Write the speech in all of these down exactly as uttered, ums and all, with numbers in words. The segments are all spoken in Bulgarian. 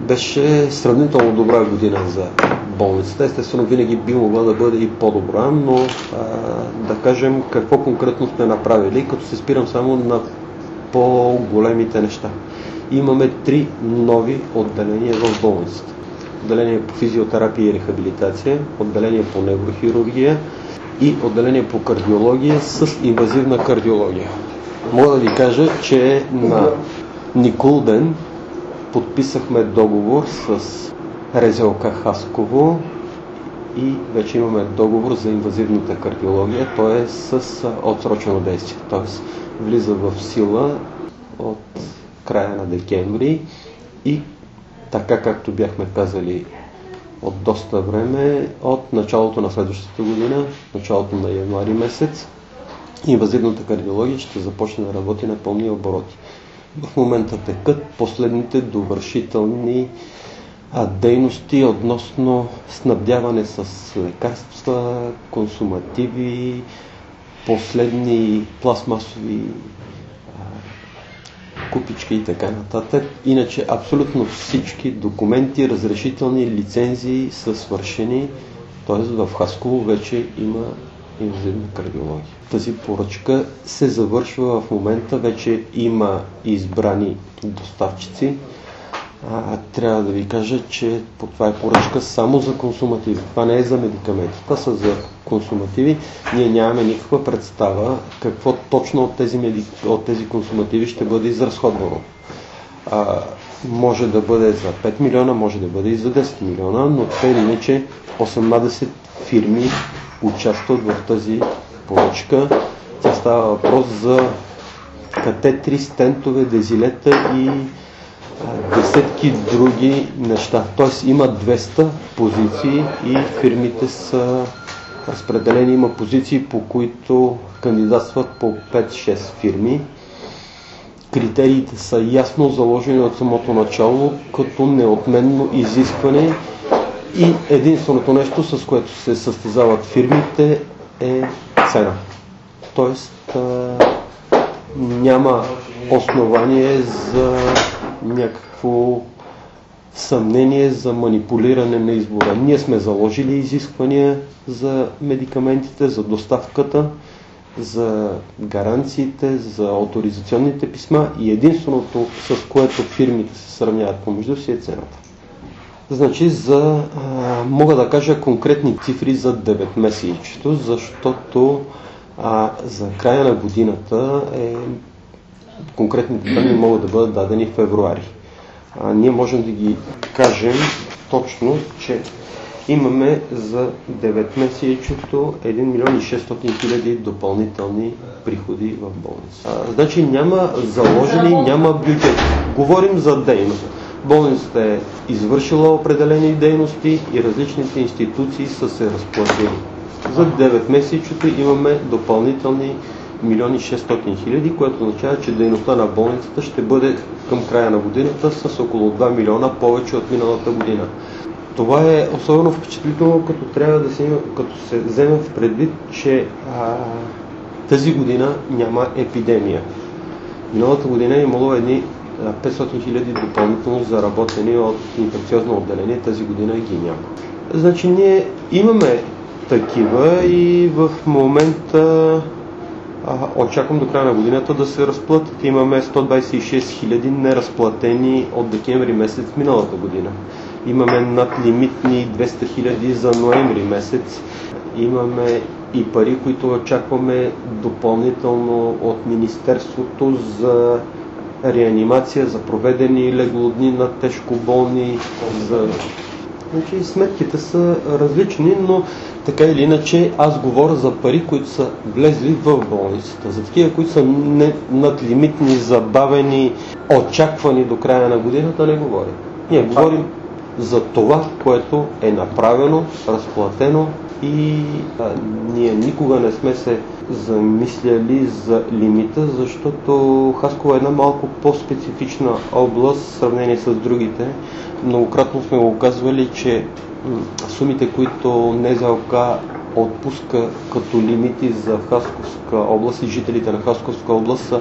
Беше сравнително добра година за болницата. Естествено, винаги би могла да бъде и по-добра, но а, да кажем какво конкретно сме направили, като се спирам само на по-големите неща. Имаме три нови отделения в болницата. Отделение по физиотерапия и рехабилитация, отделение по неврохирургия и отделение по кардиология с инвазивна кардиология. Мога да ви кажа, че на Никулден подписахме договор с РЗОК Хасково и вече имаме договор за инвазивната кардиология, т.е. с отсрочено действие, т.е. влиза в сила от края на декември и така както бяхме казали от доста време, от началото на следващата година, началото на януари месец, инвазивната кардиология ще започне да работи на пълни обороти. В момента текат последните довършителни а, дейности относно снабдяване с лекарства, консумативи, последни пластмасови а, купички и така нататък. Иначе абсолютно всички документи, разрешителни, лицензии са свършени, т.е. в Хасково вече има инвазивна кардиология. Тази поръчка се завършва в момента, вече има избрани доставчици. А, трябва да ви кажа, че по това е поръчка само за консумативи. Това не е за медикаменти, това са за консумативи. Ние нямаме никаква представа какво точно от тези, медик... от тези консумативи ще бъде изразходвано. А, може да бъде за пет милиона, може да бъде и за десет милиона, но те или иначе осемнадесет фирми участват в тази поръчка. Тя става въпрос за катетри, стентове, дезилета и а, десетки други неща. Тоест има двеста позиции и фирмите са разпределени. Има позиции, по които кандидатстват по пет-шест фирми. Критериите са ясно заложени от самото начало, като неотменно изискване. И единственото нещо, с което се състезават фирмите, е цена. Тоест а, няма основание за някакво съмнение за манипулиране на избора. Ние сме заложили изисквания за медикаментите, за доставката, за гаранциите, за авторизационните писма и единственото, с което фирмите се сравняват помежду си, е цената. Значи, за, а, мога да кажа конкретни цифри за деветмесечието, защото а, за края на годината е, конкретните данни могат да бъдат дадени в февруари. А, ние можем да ги кажем точно, че имаме за деветмесечието един милион и шестстотин хиляди допълнителни приходи в болница. А, значи няма заложени, няма бюджет. Говорим за дейност. Болницата е извършила определени дейности и различните институции са се разплатили. За деветмесечието имаме допълнителни милион и шестстотин хиляди, което означава, че дейността на болницата ще бъде към края на годината с около два милиона повече от миналата година. Това е особено впечатлително, като трябва да се има, като се вземе в предвид, че а, тази година няма епидемия. Миналата година е имало едни петстотин хиляди допълнително заработени от инфекциозно отделение, тази година ги няма. Значи ние имаме такива и в момента а, очаквам до края на годината да се разплатят. Имаме сто двадесет и шест хиляди неразплатени от декември месец миналата година. Имаме надлимитни двеста хиляди за ноември месец. Имаме и пари, които очакваме допълнително от Министерството за реанимация, за проведени леглодни на тежко болни. За... Значи, сметките са различни, но така или иначе аз говоря за пари, които са влезли в болницата. За такива, които са не надлимитни, забавени, очаквани до края на годината, не говорим. Ние говорим за това, което е направено, разплатено и а, ние никога не сме се замисляли за лимита, защото Хасково е една малко по-специфична област в сравнение с другите. Многократно сме го казвали, че м- сумите, които НЗОК отпуска като лимити за Хасковска област и жителите на Хасковска област са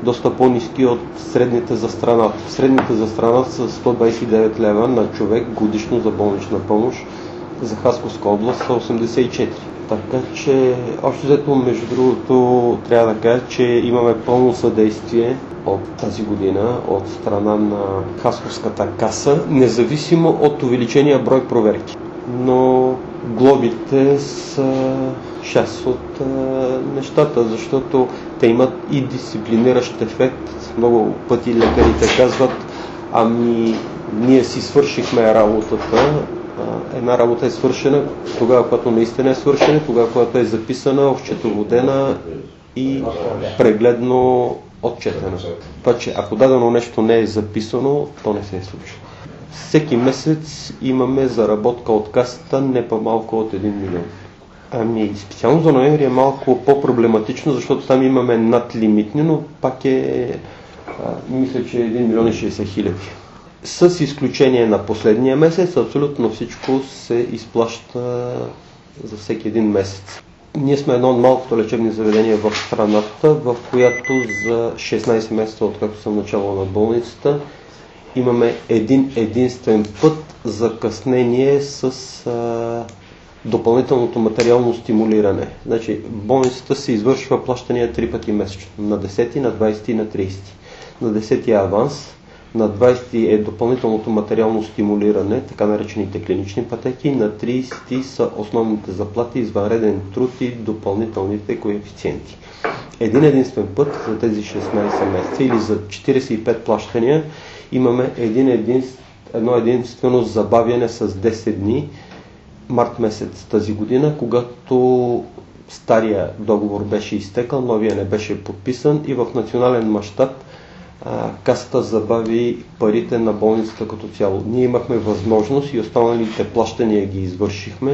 доста по-ниски от средните за страната. Средните за страната са сто двадесет и девет лева на човек годишно за болнична помощ, за Хасковска област са осемдесет и четири. Така че, общо взето, между другото, трябва да кажа, че имаме пълно съдействие от тази година от страна на Хасковската каса, независимо от увеличения брой проверки. Но глобите са част от а, нещата, защото те имат и дисциплиниращ ефект. Много пъти лекарите казват, ами ние си свършихме работата. Една работа е свършена тогава, когато наистина е свършена, тогава, когато е записана, осчетоводена и прегледно отчетена. Това, че ако дадено нещо не е записано, то не се е случило. Всеки месец имаме заработка от касата не по-малко от един милион. Ами, специално за ноември е малко по-проблематично, защото там имаме надлимитни, но пак е, а, мисля, че един милион и шейсет хиляди. С изключение на последния месец, абсолютно всичко се изплаща за всеки един месец. Ние сме едно от малкото лечебни заведения в страната, в която за шестнадесет месеца, откакто съм начало на болницата, имаме един единствен път закъснение с а, допълнителното материално стимулиране. Значи, болницата се извършва плащания три пъти месечно. На десети, на двадесети и на тридесети. На десети е аванс, на двадесети е допълнителното материално стимулиране, така наречените клинични пътеки, на тридесети са основните заплати, извънреден труд и допълнителните коефициенти. Един единствен път за тези шестнадесет месеца или за четиридесет и пет плащания имаме един единств, едно единствено забавяне с десет дни, март месец тази година, когато стария договор беше изтекал, новия не беше подписан и в национален мащаб касата забави парите на болницата като цяло. Ние имахме възможност и останалите плащания ги извършихме,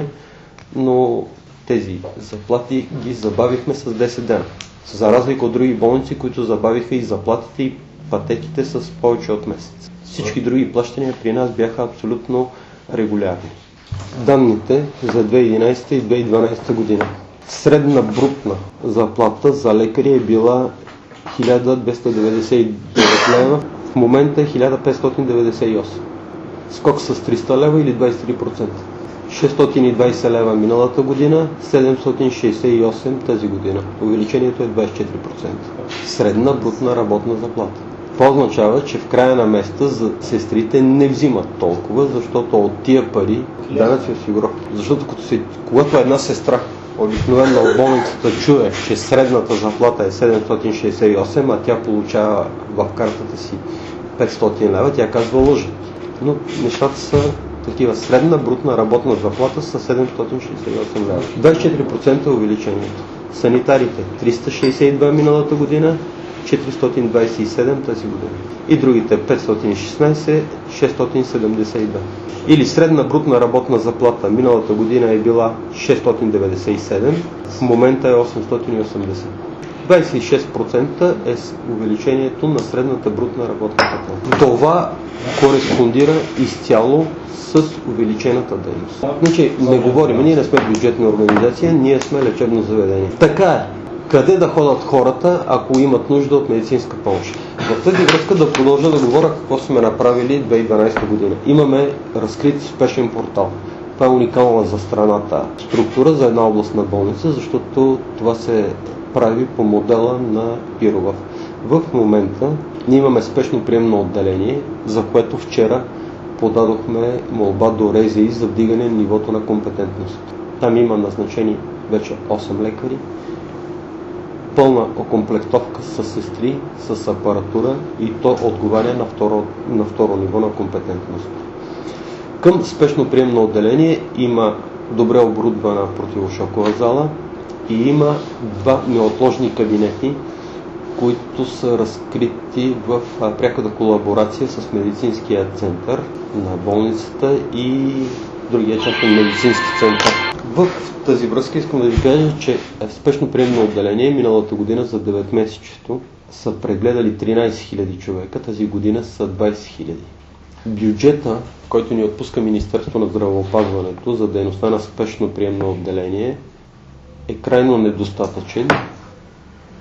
но тези заплати ги забавихме с десет дена. За разлика от други болници, които забавиха и заплатите и пътеките с повече от месец. Всички други плащания при нас бяха абсолютно регулярни. Данните за две хиляди и единадесета и две хиляди и дванадесета година. Средна брутна заплата за лекари е била хиляда двеста деветдесет и девет лева, в момента е хиляда петстотин деветдесет и осем. Скок с триста лева или двадесет и три процента. шестстотин и двадесет лева миналата година, седемстотин шейсет и осем тази година. Увеличението е двадесет и четири процента. Средна брутна работна заплата. Това означава, че в края на месеца за сестрите не взимат толкова, защото от тия пари данъци осигуровки. Защото като си, когато една сестра обикновено в болницата чуе, че средната заплата е седемстотин шейсет и осем, а тя получава в картата си петстотин лева, тя казва лъжат. Но нещата са такива. Средна брутна работна заплата са седемстотин шейсет и осем лева. двадесет и четири процента увеличението. Санитарите триста шейсет и два миналата година, четиристотин двадесет и седем тази година. И другите петстотин и шестнадесет, шестстотин седемдесет и два. Или средна брутна работна заплата миналата година е била шестстотин деветдесет и седем, в момента е осемстотин и осемдесет. двадесет и шест процента е увеличението на средната брутна работна заплата. Това кореспондира изцяло с увеличената дейност. Значи не говорим, ние не сме бюджетна организация, ние сме лечебно заведение. Така е. Къде да ходят хората, ако имат нужда от медицинска помощ? В тази връзка да продължа да говоря какво сме направили две хиляди и дванадесета година. Имаме разкрит спешен портал. Това е уникална за страната структура за една областна болница, защото това се прави по модела на Пирогов. В момента ние имаме спешно приемно отделение, за което вчера подадохме молба до РЗИ за вдигане на нивото на компетентност. Там има назначени вече осем лекари, пълна окомплектовка с сестри, с апаратура и то отговаря на второ, на второ ниво на компетентност. Към спешно приемно отделение има добре оборудвана противошокова зала и има два неотложни кабинети, които са разкрити в пряката колаборация с медицинския център на болницата и другия частен медицински център. В тази връзка искам да ви кажа, че в спешно приемно отделение миналата година за деветмесечието са прегледали тринадесет хиляди човека, тази година са двадесет хиляди. Бюджета, който ни отпуска Министерството на здравеопазването за дейността на спешно приемно отделение, е крайно недостатъчен.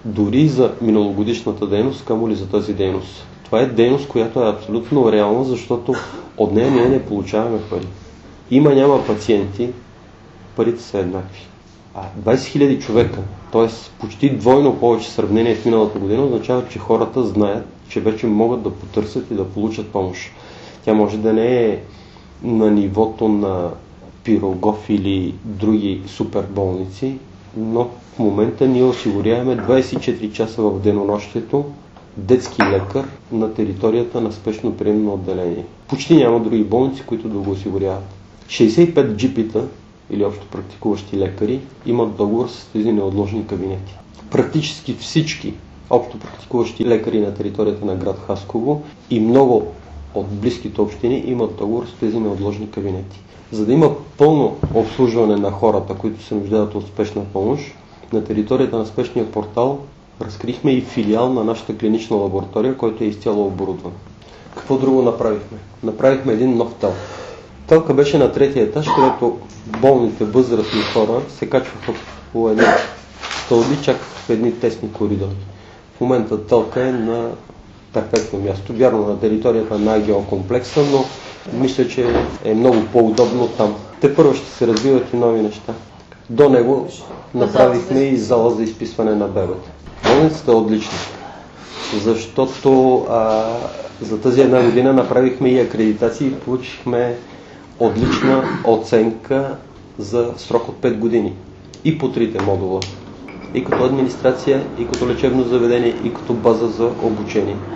дори за миналогодишната дейност, камо ли за тази дейност. Това е дейност, която е абсолютно реална, защото от нея ние не получаваме пари. Има, няма пациенти, парите са еднакви. А двайсет хиляди човека, т.е. почти двойно повече сравнение с миналата година, означава, че хората знаят, че вече могат да потърсят и да получат помощ. Тя може да не е на нивото на Пирогов или други суперболници, но в момента ние осигуряваме двайсет и четири часа в денонощието детски лекар на територията на спешно приемно отделение. Почти няма други болници, които да го осигуряват. шейсет и пет джипита или общо практикуващи лекари имат договор с тези неотложни кабинети. Практически всички общо практикуващи лекари на територията на град Хасково и много от близките общини имат договор с тези неотложни кабинети. За да има пълно обслужване на хората, които се нуждаят от спешна помощ, на територията на спешния портал разкрихме и филиал на нашата клинична лаборатория, който е изцяло оборудван. Какво друго направихме? Направихме един нов тел. Телка беше на третия етаж, където болните възрастни хора се качваха по едни стълби, чак в едни тесни коридори. В момента телка е на перфектно място, вярно на територията на АГО комплекса, но мисля, че е много по-удобно там. Те първо ще се развиват и нови неща. До него направихме и зала за изписване на бебета. Болницата е отлична, защото а, за тази една година направихме и акредитации и получихме отлична оценка за срок от пет години. И по трите модула. И като администрация, и като лечебно заведение, и като база за обучение.